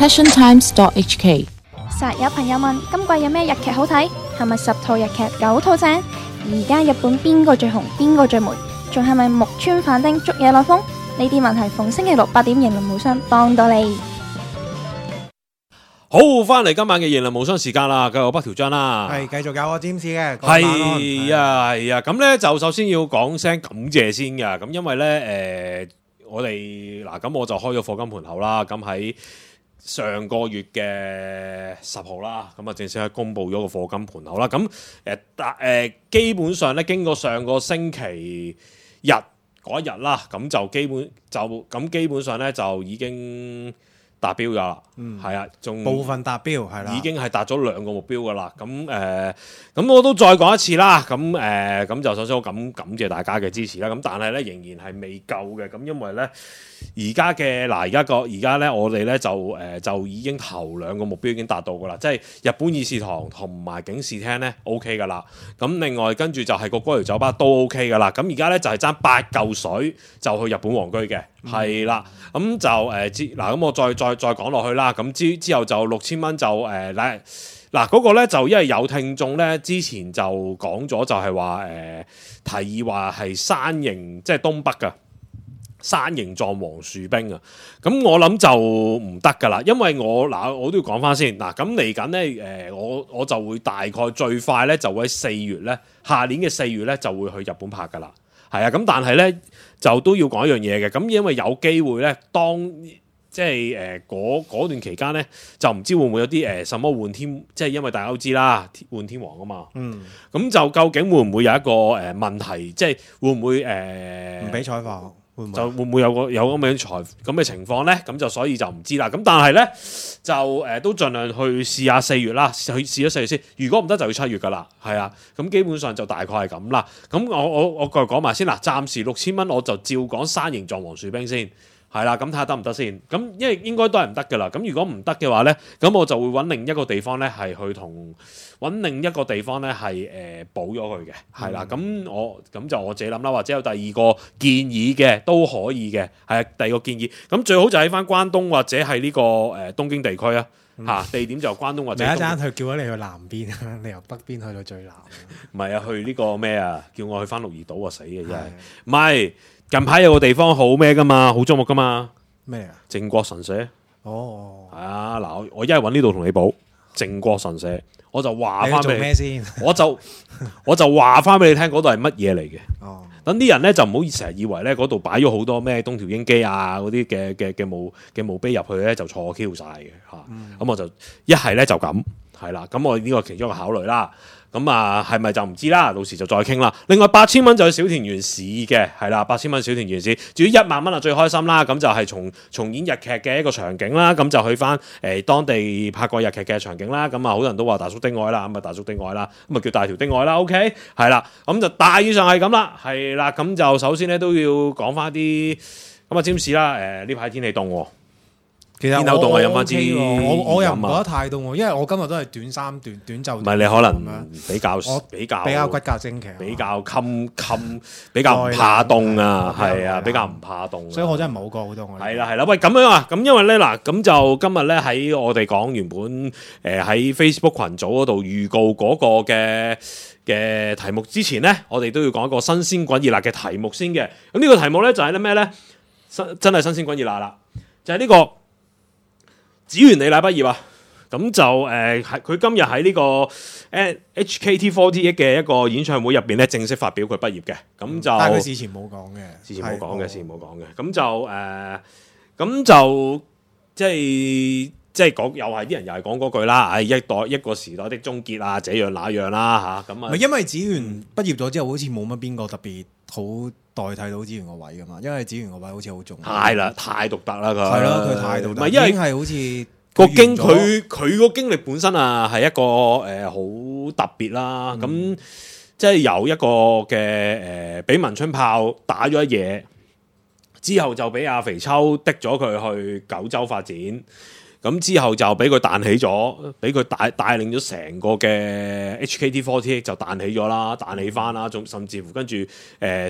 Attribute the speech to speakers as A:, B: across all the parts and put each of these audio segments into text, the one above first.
A: passiontimes.hk。
B: 實有朋友問今季有咩日劇好睇？係咪10套日劇9套正？而家日本邊個最紅？邊個最霉？仲係咪木村反町捉野內風？呢啲問題逢星期六8點言論無雙幫到你。
C: 好，翻嚟今晚嘅言論無雙時間啦，繼續北條章啦，
D: 係繼續有我 James 嘅，
C: 係啊，咁咧就首先要講聲感謝先㗎，咁因為咧我哋嗱咁我就開咗課金盤口啦，咁喺上個月嘅10號啦，咁啊正式係公佈咗個課金盤口啦，咁基本上咧經過上個星期日嗰一日啦，咁就基本上咧就已經達標㗎啦，係啊，仲
D: 部分達標係啦，
C: 已經係達咗2個目標㗎啦。咁我都再講一次啦。咁就首先我感謝大家嘅支持啦。咁但係咧仍然係未夠嘅。咁因為咧而家咧我哋咧就已經頭2個目標已經達到㗎啦。即係日本議事堂同埋警視廳咧 OK 㗎啦。咁另外跟住就係個歌謠酒吧都 OK 㗎啦。咁而家咧就係爭8嚿水就去日本皇居嘅，係啦。咁就咁我再講落去啦。咁之後就6000蚊就嗱嗰個咧就因為有聽眾咧之前就講咗就係話提議話係山形即係東北嘅山形狀黃樹冰啊，咁我諗就唔得噶啦，因為我都要講翻先嗱，咁嚟緊咧我就會大概最快咧就會喺4月咧下年嘅4月咧就會去日本拍噶啦，係啊，咁但係咧就都要講一樣嘢嘅，咁因為有機會咧當即係嗰段期間咧，就唔知會唔會有啲什麼換天，即係因為大家都知啦，換天王啊嘛。咁就究竟會唔會有一個問題，即係會唔會唔
D: 俾採訪？
C: 就會唔會有咁嘅情況咧？咁就所以就唔知啦。咁但係咧就都盡量去試下4月啦，去試咗4月先。如果唔得就要7月噶啦，係啊。咁基本上就大概係咁啦。咁我繼續講埋先啦。暫時6000蚊我就照講山形狀黃樹冰先。係啦，咁睇下得唔得先？咁因為應該都係唔得㗎啦。咁如果唔得嘅話咧，咁我就會揾另一個地方咧，係去揾另一個地方咧，係補咗佢嘅。係啦，咁就我自己諗啦，或者有第二個建議嘅都可以嘅。係第二個建議，咁最好就喺翻關東或者係呢個東京地區啊。地點就關東或者東京。
D: 有一陣佢叫咗你去南邊，你由北邊去到最南。
C: 唔係啊，去呢個咩啊？叫我去翻鹿兒島啊，死嘅真係。唔係。近排有個地方好咩噶嘛，好矚目噶嘛。咩啊？靖國神社。哦，係啊，嗱，我一係揾呢度同你補靖國神社，我就話翻俾你。咩先？我就話翻俾你聽，嗰度係乜嘢嚟嘅。哦。等啲人咧就唔好成日以為咧嗰度擺咗好多咩東條英機啊嗰啲嘅墓碑入去咧就錯 Q 晒嘅嚇。咁我就一係咧就咁係啦。咁我呢個其中一個考慮啦。咁啊，係咪就唔知啦？到時就再傾啦。另外8000蚊就係小田原市嘅，係啦，8000蚊小田原市。至於1萬蚊啊，最開心啦。咁就係重演日劇嘅一個場景啦。咁就去翻當地拍過日劇嘅場景啦。咁啊，好多人都話大叔的愛啦，咁啊大叔的愛啦，咁啊叫大條的愛啦。OK， 係啦。咁就大致上係咁啦，係啦。咁就首先咧都要講翻啲咁啊，占士啦。呢排天氣凍喎。
D: 其實
C: 天口凍啊，飲翻支
D: 我又唔覺得太凍喎，因為我今日都係短衫短袖。
C: 唔係你可能比較
D: 骨骼精奇，
C: 比較比較唔怕凍啊，係啊，比較唔怕凍。
D: 所以我真係冇覺好凍。
C: 係啦，喂，咁樣啊，咁因為咧嗱，咁就今日咧喺我哋講原本喺 Facebook 群組嗰度預告嗰個嘅題目之前咧，我哋都要講一個新鮮滾熱辣嘅題目先嘅。咁呢個題目咧就係咩咧？真係新鮮滾熱辣啦，就係呢個。指原李乃畢業啊，咁就佢今日喺呢個HKT48嘅一個演唱會入邊咧，正式發表佢畢業嘅，咁就
D: 但係佢事前冇講嘅，
C: 事前冇講嘅，咁就即係講又係啲人又係講嗰句啦，一個時代的終結啊，這樣那樣啦嚇，咁啊，
D: 因為指原畢業咗之後，好似冇乜邊個特別好代替到指原個位噶嘛，因為指原個位好似好重要，
C: 太獨特啦佢，
D: 係咯，佢太獨特，
C: 唔係因為
D: 係好似
C: 佢個經歷本身啊係一個好特別啦，咁即係由一個嘅俾文春炮打咗一嘢之後，就俾阿肥秋滴咗佢去九州發展。 咁之後就俾佢彈起咗，俾佢帶領咗成個嘅 HKT48 就彈起咗啦，彈起翻啦，甚至乎跟住攞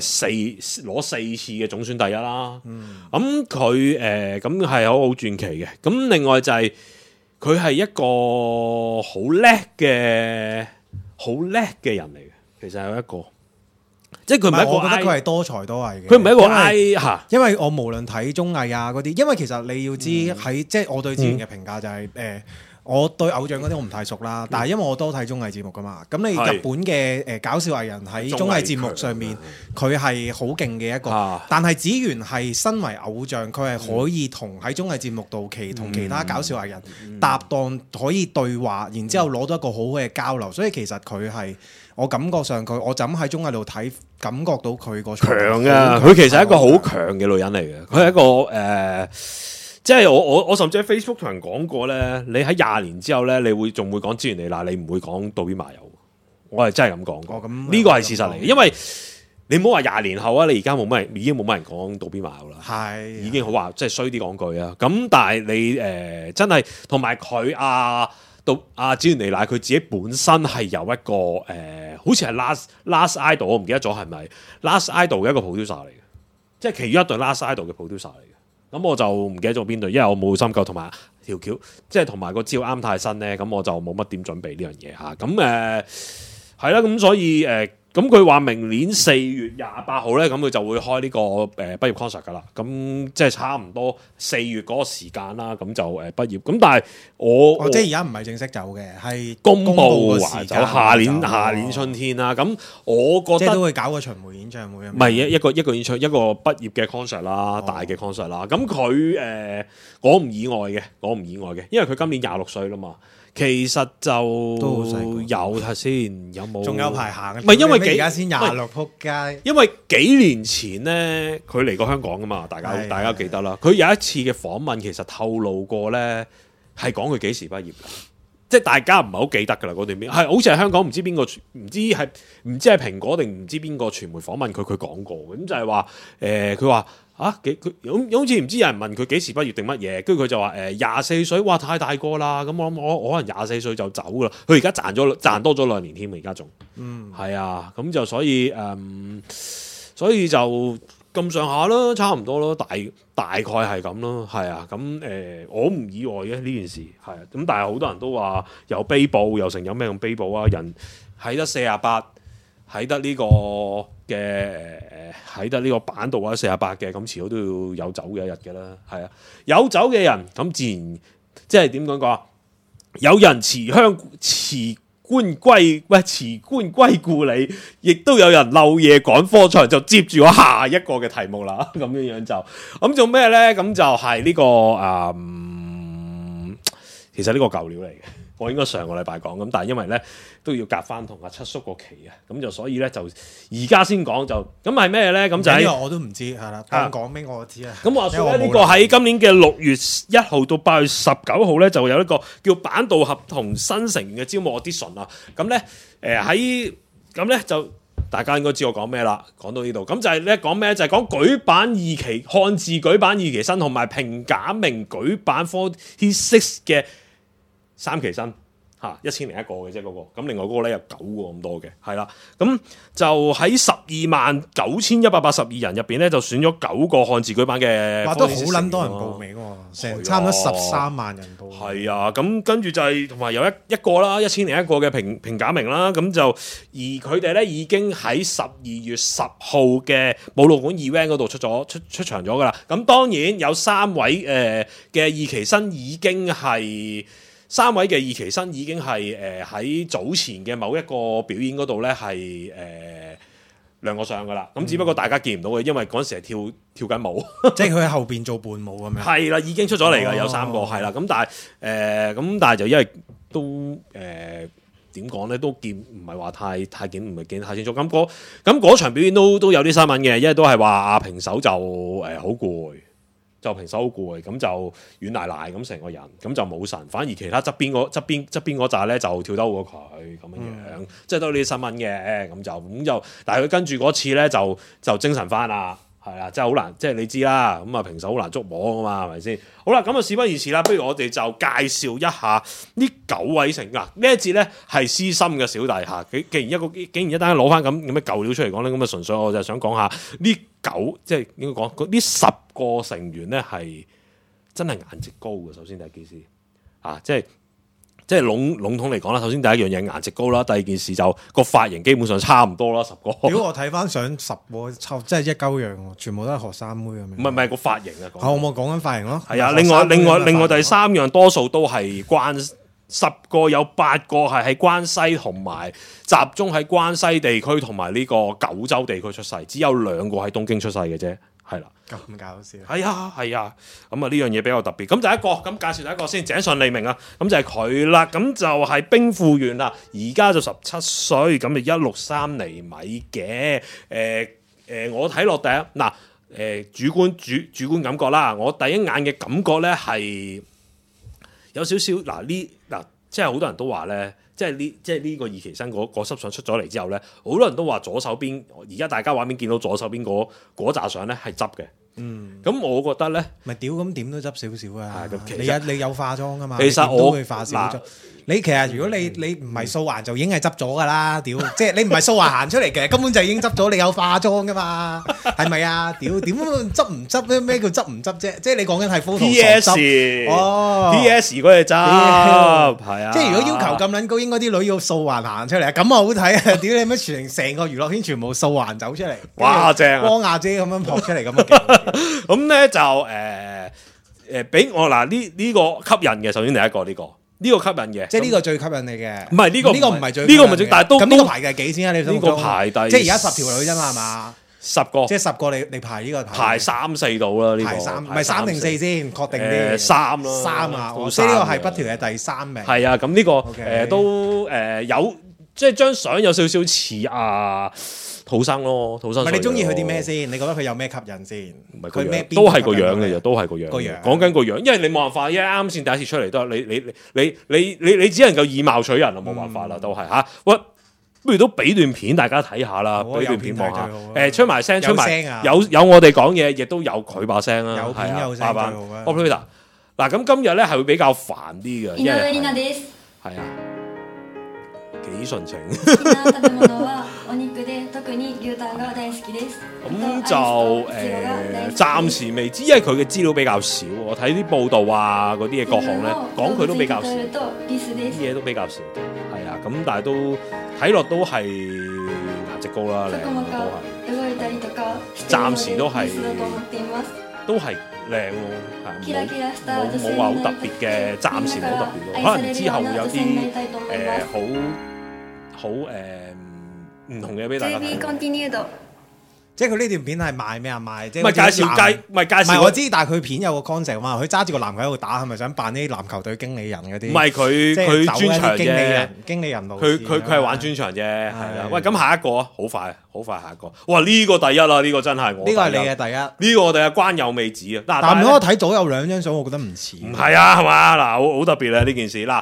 C: 4次嘅總選第一啦。咁佢咁係好傳奇嘅。咁另外就係佢係一個好叻嘅人嚟嘅，其實係一個。即係佢唔係一個，
D: 我覺得佢係多才多藝嘅。
C: 佢唔係一個 I 嚇，
D: 因為我無論睇綜藝啊嗰啲，因為其實你要知喺即係我對資源嘅評價就係我對偶像嗰啲我唔太熟啦，但係因為我多睇綜藝節目噶嘛，咁你日本嘅搞笑藝人喺綜藝節目上面，佢係好勁嘅一個。但係子源係身為偶像，佢係可以同喺綜藝節目度同其他搞笑藝人搭檔，可以對話，然之後攞到一個好好嘅交流。所以其實佢係我感覺上我就咁喺綜藝度睇，感覺到佢個
C: 強啊！佢其實係一個好強嘅女人嚟嘅，佢係一個即係我甚至喺 Facebook 同人講過咧，你喺20年之後咧，你仲會講資源莉娜，你唔會講渡邊麻友。我係真係咁講過，呢個係事實嚟嘅，因為你唔好話20年後啊，你而家已經冇乜人講渡邊麻友啦，係已經好話即係衰啲講句啊。咁但係你真係同埋佢資源莉娜佢自己本身係有一個好似係 Last Idol， 我唔記得咗係咪 Last Idol 嘅一個 producer 嚟嘅，即係其中一隊 Last Idol 嘅 producer 嚟嘅。咁我就唔記得咗邊隊，因為我冇深究，同埋條橋即係同埋個招啱太新咧，咁我就冇乜點準備呢樣嘢嚇。咁係啦，咁所以咁佢話明年4月28號咧，咁佢就會開呢個畢業 concert 噶啦。咁即係差唔多4月嗰個時間啦，咁就畢業。咁但係我
D: 即係而家唔係正式走嘅，係
C: 公佈話走下年春天啦。咁我覺得
D: 即係都會搞個巡迴演唱會。
C: 唔係一個演唱一個畢業嘅 concert 啦，大嘅 concert 啦。咁佢我唔意外嘅，因為佢今年26歲啦嘛。其實就有睇先，有冇？仲
D: 有排行。
C: 唔係因為
D: 而家先26撲街。
C: 因為幾年前咧，佢嚟過香港噶嘛，大家記得啦。佢有一次嘅訪問，其實透露過咧，係講佢幾時畢業㗎，即係大家唔係好記得㗎啦。嗰段片係好似係香港唔知邊個，唔知係蘋果定唔知邊個傳媒訪問佢講過嘅，咁就係話佢話。佢好似唔知有人問佢幾時畢業定乜嘢，跟住佢就話24歲，哇太大個啦，咁我可能24歲就走噶啦。佢而家賺多咗2年添，而家仲係啊，咁就所以就咁上下啦，差唔多咯，大概係咁咯，係啊，咁我唔意外嘅呢件事係啊，咁但係好多人都話有悲報，又成有咩咁悲報啊？人喺得48，喺得呢個嘅喺得呢個版度或者48嘅，咁遲早都要有走嘅一日嘅啦，係啊，有走嘅人咁自然即係點講啊？有人辭官歸故里，亦都有人漏夜趕科場，就接住我下一個嘅題目啦。咁樣就咁做咩咧？咁就係呢個其實呢個舊料嚟嘅。我應該上個禮拜講咁，但係因為咧都要夾翻同阿七叔個期啊，咁就所以咧就而家先講就咁係咩咧？咁就係呢個
D: 我都唔知係啦，講俾我知啊。
C: 咁話說咧，呢個喺今年嘅6月1號到8月19號咧，就有一個叫板道合同新成員嘅招募 audition 啊。咁咧咁咧就大家應該知我講咩啦。講到呢度，咁就係咧講咩？就係講舉版2期漢字舉版2期新，同埋平假名舉版46嘅3期新嚇1001個嘅啫嗰個，咁另外嗰個咧有9個咁多嘅，係啦，咁就喺129,182人入邊咧，就選咗9個漢字舉版嘅，
D: 哇都好撚多人報名喎，成差唔多13萬人報名。
C: 係啊，咁跟住就係同埋有一個啦，1001個嘅平假名啦，咁就而佢哋咧已經喺12月10號嘅武道館 event 嗰度出場咗噶啦，咁當然有3位嘅2期新已經係。3位嘅2期新已經係喺早前嘅某一個表演嗰度咧係亮過相噶啦，咁只不過大家見唔到嘅，因為嗰陣時係跳緊舞，
D: 即係佢喺後邊做伴舞咁樣。係
C: 啦，已經出咗嚟㗎，有3個係啦，咁但係就因為都點講咧，都見唔係話太見，唔係見太清楚。咁嗰場表演都有啲新聞嘅，因為都係話阿平手就好攰。就平手好攰，咁就軟賴賴咁成個人，咁就冇神。反而其他側邊嗰扎咧就跳得好過佢咁樣，即係都有呢啲新聞嘅。咁就，但係佢跟住嗰次咧就精神翻啦， 係啦，真係好難，即係你知啦，咁啊平手好難捉摸啊嘛，係咪先？好啦，咁啊事不宜遲啦，不如我哋就介紹一下呢9位成嗱呢一節咧係私心嘅小弟嚇，竟然一單攞翻咁嘅舊料出嚟講咧，咁啊純粹我就想講下呢即係應該講呢10個成員咧係真係顏值高嘅。首先第一件事啊，即係籠統嚟講啦，首先第一樣嘢顏值高啦，第二件事就個髮型基本上差唔多啦，10個。
D: 如果我睇翻相10個，真係一鳩樣喎，全部都係學生妹咁樣。
C: 唔係個髮型啊，
D: 我冇講緊髮型咯。
C: 係啊，另外第3樣多數都係10個有8個係喺關西同埋集中喺關西地區同埋呢個九州地區出世，只有2個喺東京出世嘅啫，係啦。
D: 咁搞笑。
C: 係啊，咁啊呢樣嘢比較特別。咁第一個，咁介紹第一個先，井上利明啊，咁就係佢啦。咁就係兵庫縣啦，而家就17歲，咁就163厘米嘅。我睇落第一嗱，主觀感覺啦，我第一眼嘅感覺咧係有少少嗱，即係好多人都話咧，即係呢個二期生嗰輯相出咗嚟之後咧，好多人都話左手邊，而家大家畫面見到左手邊嗰紮相咧係執嘅。咁我覺得咧，
D: 咪屌咁點都執少少啊！
C: 係
D: 你有化妝噶嘛？
C: 其實我
D: 都會化少妝。你其實如果你唔係素顏就已經係執咗噶啦，屌！即係你唔係素顏行出嚟嘅，根本就已經執咗。你有化妝噶嘛？係咪啊？屌點執唔執咧？咩叫執唔執啫？即係你講緊係
C: P.S.
D: 哦
C: P.S. 嗰隻執係啊！
D: 即係如果要求咁撚高，應該啲女要素顏行出嚟，咁啊好睇啊！屌你咩成個娛樂圈全部素顏走出嚟，
C: 哇正啊！
D: 光亞姐咁樣撲出嚟咁啊！
C: 咁咧就俾我嗱呢個吸引嘅，首先第一個呢個吸引嘅，
D: 即係呢個最吸引你嘅。
C: 唔係呢個
D: 唔係最
C: 呢個唔係最，但係都
D: 咁呢個排第幾先啊？你呢
C: 個排第
D: 即係而家10條女啫嘛，係嘛
C: ？10個，
D: 即係10個你排呢個
C: 排3、4度啦。呢個
D: 排3，唔係3定4先，確定啲。
C: 3咯
D: ，3啊！即係呢個係不條嘅第3名。
C: 係啊，咁呢個都有，即係張相有少少似土生咯，土生。
D: 唔係你中意佢啲咩先？你覺得佢有咩吸引先？
C: 唔係佢咩？都係個樣嘅啫，都係個樣。講緊個樣，因為你冇辦法，因為啱先第一次出嚟都係你只能夠以貌取人啊，冇辦法啦，都係嚇。喂，不如都俾段片大家睇下啦，俾段片望下。出埋聲，出埋有我哋講嘢，亦都有佢把聲啦。
D: 有片有聲最好啊。
C: Operator，嗱咁今日咧係會比較煩啲嘅，因為係啊。幾純情咁就暫時未知，因為佢嘅資料比較少。我睇啲報道啊，嗰啲嘢各項咧講佢都比較少，啲嘢都比較少。係啊，咁但係都睇落都係顏值高啦，靚都係。暫時都係靚咯，係冇話好特別嘅，暫時冇好特別咯。可能之後會有啲好唔同嘅俾大家睇。
D: 即係佢呢段片係賣咩啊？賣即係
C: 唔係介紹唔係
D: 我知，但係佢片有個 concept 嘛，佢揸住個籃球喺度打，係咪想扮啲籃球隊經理人嗰啲？
C: 唔係佢專長啫，
D: 經理人路。
C: 佢係玩專長啫，係啦。喂，咁下一個啊，好快下一個。哇！呢個第一啦，呢個真係我。呢個係你嘅第一。呢個我哋係關有美子啊。但係
D: 如果我睇到有2張相，我覺得唔似。
C: 唔係啊，係嘛？嗱，好特別啊呢件事。嗱，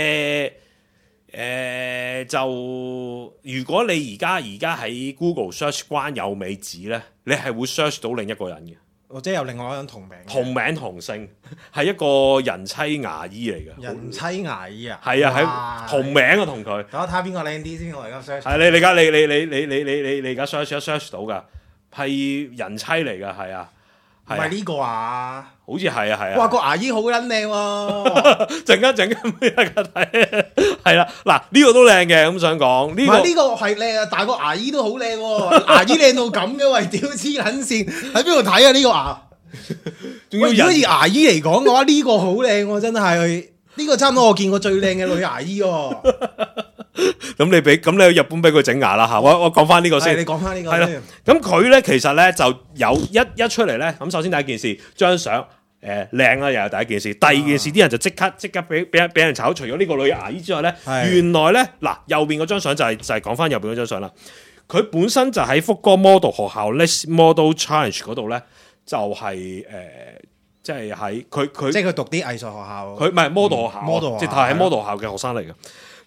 C: 就如果你而家喺 Google search 關有美子咧，你係會 search 到另一個人嘅，
D: 或者有另外一個人同
C: 名同姓，係一個人妻牙醫嚟嘅。
D: 人妻牙醫啊？
C: 係啊，喺同名啊同佢。
D: 等我睇下邊個靚啲先，我而家 search。
C: 係你而家你而家 search 到㗎，係人妻嚟㗎，係啊。
D: 唔係呢個啊？
C: 好似係啊。
D: 哇，個牙醫好撚靚喎！
C: 陣間俾大家睇，係啦，嗱呢個都靚嘅，咁想講呢個。
D: 呢個係靚啊，但係個牙醫都好靚喎，牙醫靚到咁嘅喂，屌黐撚線，喺邊度睇啊？呢個牙？如果以牙醫嚟講嘅話，呢個好靚喎，真係呢個差唔多我見過最靚嘅女牙醫喎。
C: 咁你去日本俾佢整牙啦嚇，我講翻呢個先。
D: 你講翻呢個。
C: 係啦，咁佢咧其實咧就有一出嚟咧，咁首先第一件事張相靚啦，又係第一件事。第二件事啲人就即刻俾人炒。除咗呢個女牙醫之外咧，原來咧嗱右邊嗰張相就係講翻右邊嗰張相啦。佢本身就喺福岡 model 學校 Next Model Challenge 嗰度咧，就係即係喺佢
D: 即係佢讀啲藝術學校。
C: 佢唔係 model 學校，直頭係 model 學校嘅學生嚟嘅。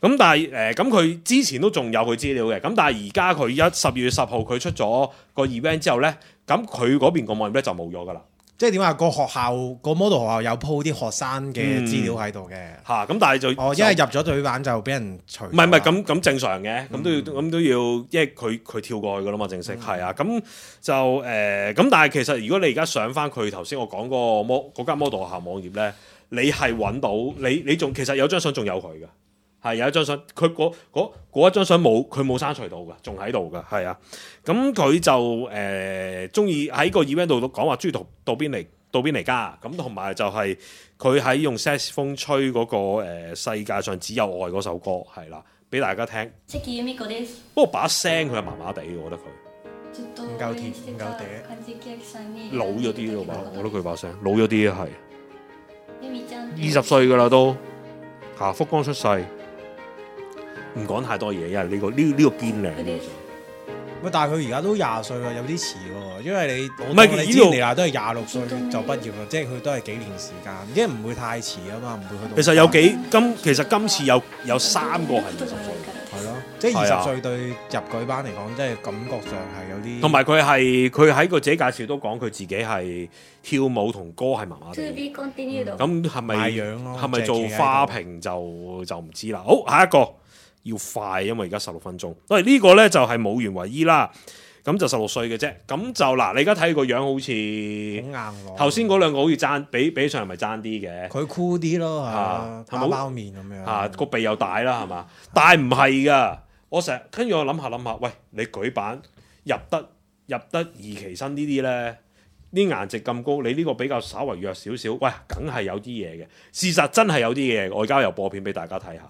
C: 咁但係咁佢之前都仲有佢資料嘅，咁但係而家佢12月10號佢出咗個 event 之後咧，咁佢嗰邊個網頁咧就冇咗噶啦。
D: 即係點話個學校個 model 學校有 po 啲學生嘅資料喺度嘅
C: 嚇，咁但係就
D: 因為入咗隊版就俾人除。
C: 唔係咁正常嘅，咁都要，因為佢跳過去噶啦嘛，正式係啊，咁就咁但係其實如果你而家上翻佢頭先我講嗰間 model 學校網頁咧，你係揾到你仲其實有張相仲有佢嘅。係有一張相，佢嗰一張相佢冇刪除到嘅，仲喺度嘅，係啊。咁佢就中意喺個 event 度講話中意到邊嚟加，咁同埋就係佢喺用 saxophone 吹嗰個世界上只有愛嗰首歌，係啦，俾大家聽。不過把聲佢係麻麻地，我覺得佢
D: 唔夠甜，唔夠嗲，
C: 老咗啲咯吧？我覺得佢把聲老咗啲係20歲㗎啦都嚇，福岡出世。唔講太多嘢，因為呢個堅靚。
D: 喂，但係佢而家都20歲啦，有啲遲喎。因為你
C: 唔係
D: 你之前嚟話都係26歲就畢業啦，即係佢都係幾年時間，因為唔會太遲啊嘛，唔會去到。
C: 其實其實今次有3個係20歲，
D: 係咯，即係20歲對入舉班嚟講，即係感覺上係有啲。
C: 同埋佢喺個自己介紹都講佢自己係跳舞同歌係麻麻地。咁係咪做花瓶就唔知啦。好，下一個。要快，因為而家16分鐘。喂，呢個咧就係武原唯衣啦，咁就16歲嘅啫。咁就嗱，你而家睇個樣好似
D: 硬喎。
C: 頭先嗰兩個好似爭比上係咪爭啲嘅？
D: 佢酷啲咯，係包面咁樣。
C: 嚇，個鼻又大啦，係嘛？但係唔係㗎。我成日跟住我諗下，喂，你舉板入得二期生呢啲咧，啲顏值咁高，你呢個比較稍為弱少少，喂，梗係有啲嘢嘅。事實真係有啲嘢，我而家又播片俾大家睇下。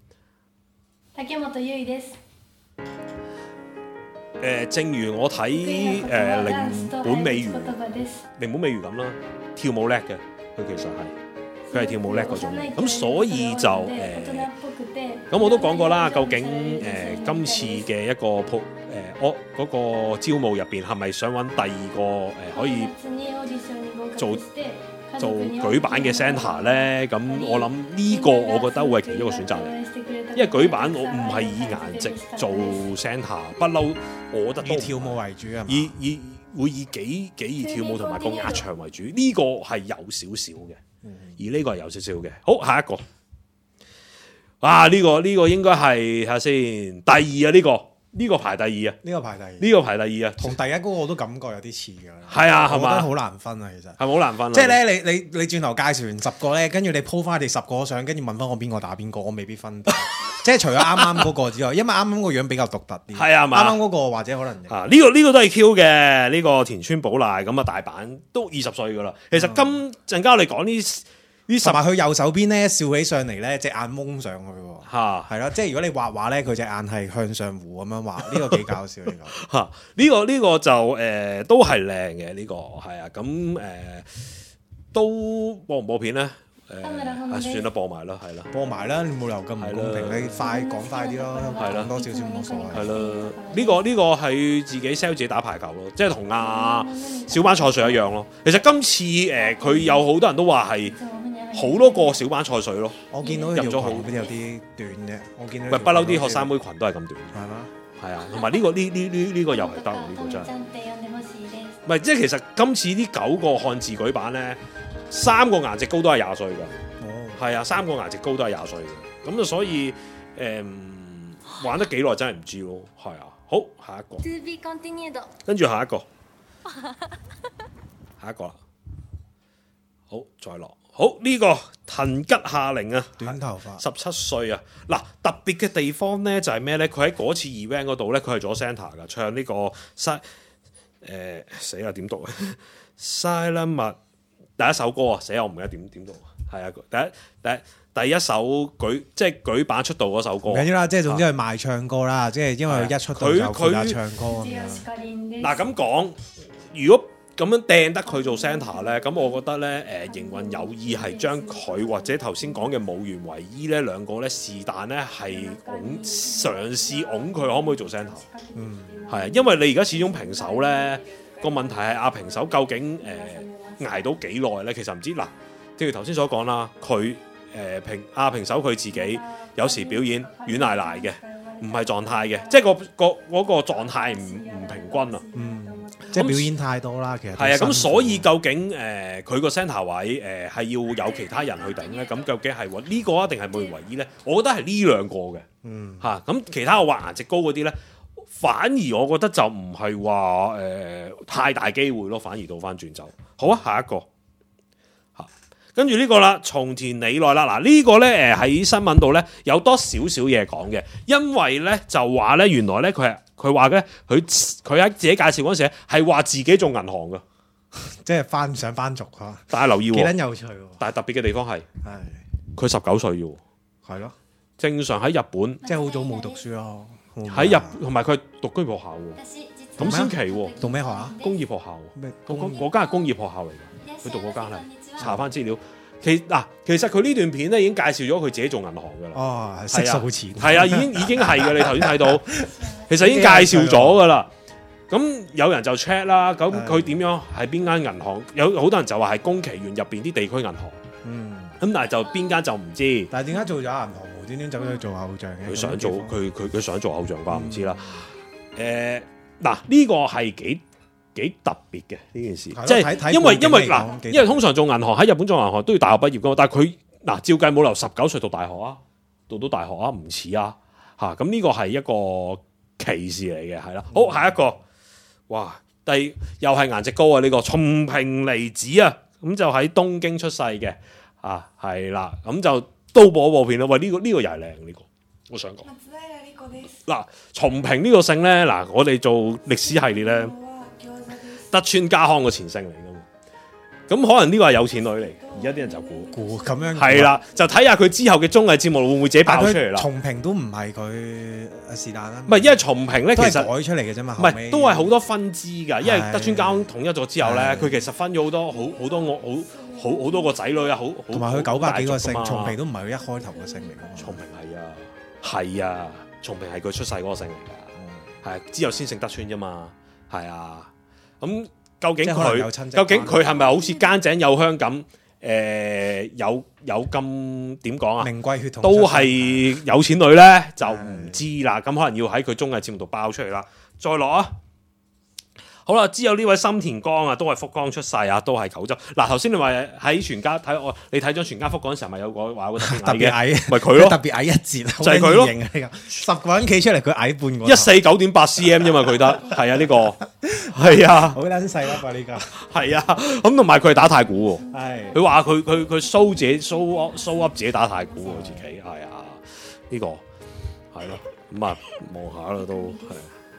C: 正如我睇鈴本美如咁啦，跳舞叻嘅，佢其實係跳舞叻嗰種，咁所以就咁我都講過啦。究竟今次嘅一個嗰個招募入邊係咪想揾第二個可以做舉板嘅 centre 咧？咁我諗呢個我覺得會係其中一個選擇嚟。因為舉板我唔係以顏值做 centre， 不嬲，我覺得都
D: 以跳舞為主啊，
C: 會以幾易跳舞同埋個壓場為主，呢個係有少少嘅，而呢個係有少少嘅。好，下一個，哇！呢個應該係睇下先，第二啊，呢個排第二啊，
D: 呢個排第二啊，同第一嗰個我都感覺有啲似㗎。
C: 係啊，係嘛？
D: 好難分啊，其實係
C: 好難分。
D: 即係咧，你轉頭介紹完10個咧，跟住你鋪翻你10個相，跟住問翻我邊個打邊個，我未必分到。即係除咗啱啱嗰個之外，因為啱啱個樣比較獨特啲。係啊嘛。啱啱嗰個或者可能
C: 呢個都係 Q 嘅，呢個田村寶賴咁啊，大阪都20歲㗎啦。其實今陣間我哋講呢
D: 同埋佢右手邊咧笑起上嚟咧，隻眼蒙上去喎。嚇，係啦，即係如果你畫畫咧，佢隻眼係向上弧咁樣畫，呢個幾搞笑呢個。
C: 嚇，呢個就都係靚嘅，呢個係啊。咁都播唔播片咧？算啦，播埋啦，係啦，
D: 播埋啦，你冇理由咁唔公平，你講快啲咯，講多少少冇所謂。
C: 係啦，呢個係自己 sell 自己打排球咯，即係同阿小班賽水一樣咯。其實今次佢有好多人都話係好多個小班賽水咯。
D: 我見到入咗好有啲短啫，我見到
C: 不嬲啲學生妹裙都係咁短。
D: 係嗎？
C: 係啊，同埋呢個又係得，呢個真係。唔係，即係其實今次呢9個漢字舉版咧。3個顏值高都係20歲㗎，係啊，3個顏值高都係20歲嘅，咁就所以玩得幾耐真係唔知咯，係啊，好，下一個，跟住下一個啦，好，再落，好呢個藤吉夏玲啊，
D: 短頭髮
C: ，17歲啊，嗱特別嘅地方咧就係咩咧？佢喺嗰次 event 嗰度咧，佢係做 centre 㗎，唱呢個死啦點讀啊 Silent 第一首歌啊，死我唔記得點讀，係啊，第一首舉板出道嗰首歌。
D: 唔緊要啦，即係總之係賣唱歌啦，即係因為佢一出道就負責唱歌咁樣。
C: 嗱咁講，如果咁樣掟得佢做 centre 咧，咁我覺得咧營運有意係將佢或者頭先講嘅武原唯衣咧兩個咧是但咧係嘗試佢可唔可以做 centre？係啊，因為你而家始終平手咧，個問題係平手究竟捱到幾耐咧？其實唔知嗱，正如頭先所講啦，佢平手佢自己有時表演軟賴賴嘅，唔係狀態嘅，即係嗰個狀態唔平均啊。
D: 即係表演太多啦，其實
C: 係啊，咁所以究竟佢個 centre 位係要有其他人去頂咧？咁究竟係呢個啊定係冇人為依咧？我覺得係呢兩個嘅，咁其他我話顏值高嗰啲咧，反而我覺得就唔係話太大機會咯，反而倒翻轉就好啊。下一個跟住呢個啦，松田里奈啦，嗱呢個咧喺新聞度咧有多少少嘢講嘅，因為咧就話咧原來咧佢話咧佢喺自己介紹嗰陣時係話自己做銀行噶，
D: 即係上班族嚇。
C: 但係留意喎，
D: 幾撚有趣喎！
C: 但係特別嘅地方係佢19歲嘅喎，
D: 係咯，
C: 正常喺日本
D: 即係好早冇讀書咯。
C: 喺同埋佢係讀居學校喎，咁先奇喎。
D: 讀咩學校？
C: 工業學校，
D: 咩？
C: 嗰間係工業學校嚟嘅，佢讀嗰間係。查翻資料，其實佢呢段片咧已經介紹咗佢自己做銀行噶啦。
D: 哦，識數錢。
C: 係啊，已經係嘅。你頭先睇到，其實已經介紹咗噶啦。咁有人就 check 啦，咁佢點樣係邊間銀行？有好多人就話係宮崎縣入邊啲地區銀行。咁但係就邊間就唔知。
D: 但係點解做咗銀行無端端走咗去做偶像嘅？
C: 佢想做佢想做偶像啩？唔知啦。呢個係幾特別嘅呢件事，即係因為通常做銀行喺日本做銀行都要大學畢業噶嘛，但係佢照計冇理由19歲讀大學啊，讀到大學啊唔似啊嚇，咁呢個係一個歧視嚟嘅，係啦。好，下一個，哇，又係顏值高啊呢個松平離子啊，咁就喺東京出世嘅係啦，咁就都播片啦。喂，呢個又係靚呢個，我想講松平呢個姓咧我哋做歷史系列咧。德川家康個前姓嚟噶嘛？咁可能呢個係有錢女嚟，而家啲人就估
D: 咁樣
C: 係啦，就睇下佢之後嘅綜藝節目會唔會自己爆出嚟啦。
D: 松平都唔係佢是但啦，
C: 唔係因為松平咧其實
D: 改出嚟嘅啫嘛，
C: 唔係都係好多分支㗎。因為德川家康統一咗之後咧，佢其實分咗好多個仔女啊，
D: 同埋佢900幾個姓，松平都唔係佢一開頭嘅姓嚟㗎嘛。
C: 松平係啊，松平係佢出世嗰個姓嚟㗎，係之後先姓德川啫嘛，係啊。咁究竟佢係咪好似菅井友香咁？有咁點講啊？
D: 名貴血統
C: 都係有錢女咧，就唔知啦。咁可能要喺佢綜藝節目度爆出嚟啦。再落啊！好啦，知有呢位森田剛啊，都係福岡出世啊，都係九州。頭先你話喺全家睇你睇咗全家福嗰陣時，係咪有個話有個特別矮嘅？咪佢咯，
D: 特別矮一截，就
C: 係佢咯。
D: 10個人企出嚟，佢矮半個。
C: 149.8 cm 啫嘛，佢得係啊呢個係啊，
D: 好撚細粒啊呢個
C: 係啊。咁同埋佢係打太鼓喎，
D: 係
C: 佢話佢 show 自己 show up 自己打太鼓喎，自己係啊呢個係咯。咁啊望下啦都係。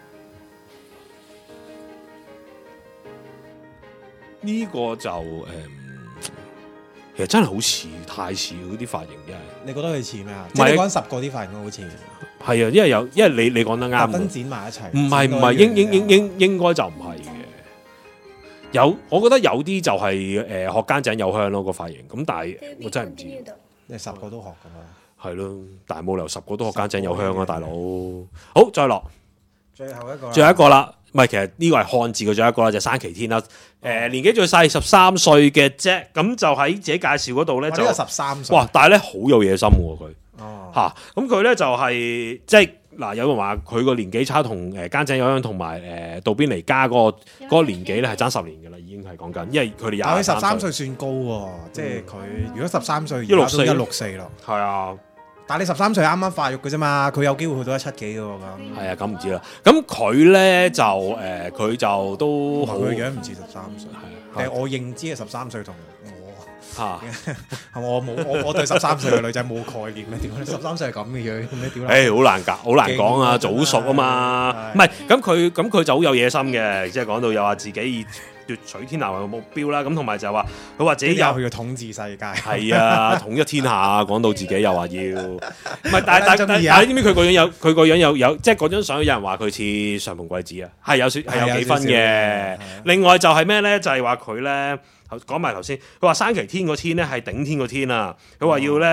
C: 呢個就其實真係好似太似嗰啲髮型，真係。你覺得佢似咩啊？即係你講10個啲髮型都好似。係啊，因為你講得啱。特登剪埋一齊。唔係，應該就唔係嘅。我覺得有啲就係學菅井友香咯個髮型，咁但係我真係唔知。你10個都學㗎嘛？係咯，但係冇理由10個都學菅井友香啊，大佬。好，再落。最後一個啦。唔係，其實呢個係漢字嘅最後一個啦，就係山崎天啦。年紀最細13歲嘅啫，咁就喺自己介紹嗰度咧就13歲。哇！但係咧好有野心喎佢。嚇，咁佢咧就係即係有人話佢個年紀差同菅井友香同埋渡邊尼加嗰個年紀咧係爭10年嘅啦，已經係講緊，因為佢哋23歲。13歲算高喎，即係佢如果13歲164咯。係啊。但係你13歲啱啱發育嘅啫嘛，佢有機會去到170幾嘅喎咁。係啊，咁唔知啦。咁佢咧就佢就都好，佢樣唔似13歲。係我認知嘅13歲同我嚇，我對13歲嘅女仔冇概念咩？點解13歲係咁嘅樣？咩屌？好難講啊！早熟啊嘛，唔係咁佢就好有野心嘅，即係講到又話自己奪取天下為目標啦，咁同埋就話佢話自己有佢要統治世界，係啊，統一天下，講到自己又話要，唔係但係你知唔知佢個樣有即係嗰張相有人話佢似上盤貴子啊，係有幾分嘅。另外就係咩咧？就係話佢咧講埋頭先，佢話山崎天個天咧係頂天個天啊，佢話要咧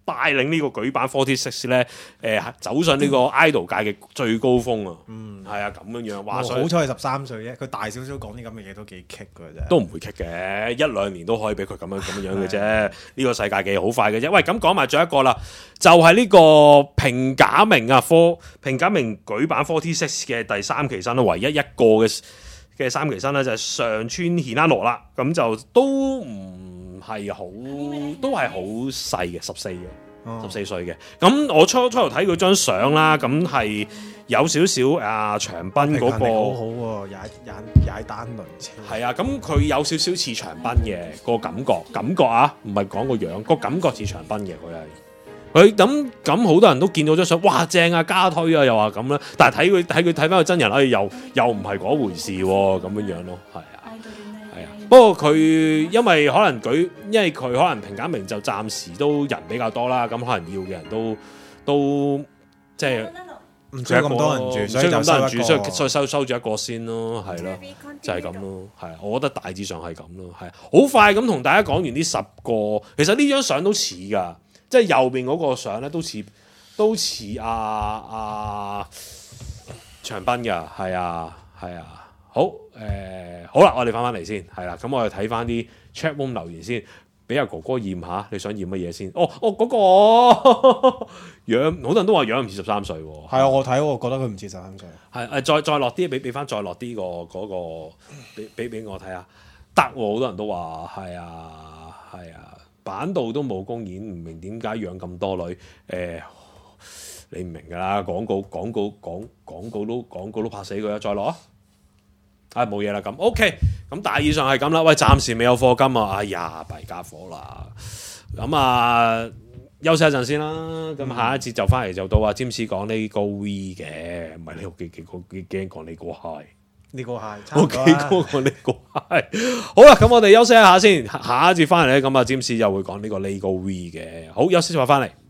C: 帶領呢個舉版46咧，走上呢個 idol 界嘅最高峰啊！係啊，咁樣樣。哇！
D: 好彩係13歲啫，佢大少少講啲咁嘅嘢都幾棘㗎啫。
C: 都唔會棘嘅，1-2年都可以俾佢咁樣嘅啫。呢個世界嘅好快嘅啫。喂，咁講埋最後一個啦，就係呢個平假名啊，平假名舉版46嘅第3期生啦，唯一一個嘅3期生咧就係上川顯一郎啦。咁就都唔係好，都係好細嘅，14歲嘅。咁我初頭睇佢張相啦，咁係有少少長濱嗰個
D: 好好喎，踩單輪車。
C: 係啊，咁佢有少少似長濱嘅個感覺啊，唔係講個樣，個感覺似長濱嘅佢咁好多人都見到張相，哇正啊，加推啊，又話咁啦。但係睇翻個真人，又唔係嗰回事喎，咁樣咯，係啊。不過佢因為佢可能平假名就暫時都人比較多啦，咁可能要嘅人都即係
D: 唔需要咁多人住，所以就
C: 收住一個先咯，係咯，就係咁咯，係。我覺得大致上係咁咯，係。好快咁同大家講完呢10個，其實呢張相都似㗎，即係右邊嗰個相咧都似長濱㗎，係啊。好啦，我哋翻嚟先，係啦，咁我哋睇翻啲 chat room 留言先，俾阿哥哥驗下，你想驗乜嘢先？嗰個樣，好多人都話樣唔似13歲喎。
D: 係啊，我睇我覺得佢唔似13歲。
C: 係再落啲，俾翻再落啲嗰個，俾我睇下，得喎，好多人都話係啊，版度都冇公演，唔明點解養咁多女，你唔明㗎啦，廣告都拍死佢啦，再落啊！冇嘢啦，咁 OK， 咁大致上係咁啦。喂，暫時未有課金啊！哎呀，弊家伙啦。咁休息一陣先啦。咁下一節就翻嚟就到阿詹士講呢個 V 嘅，唔係你驚講呢個 High。呢個 High，我幾講呢個 High。好啦，咁我哋休息一下先。下一節翻嚟咧，咁阿詹士又會講呢個 V 嘅。好，休息再翻嚟。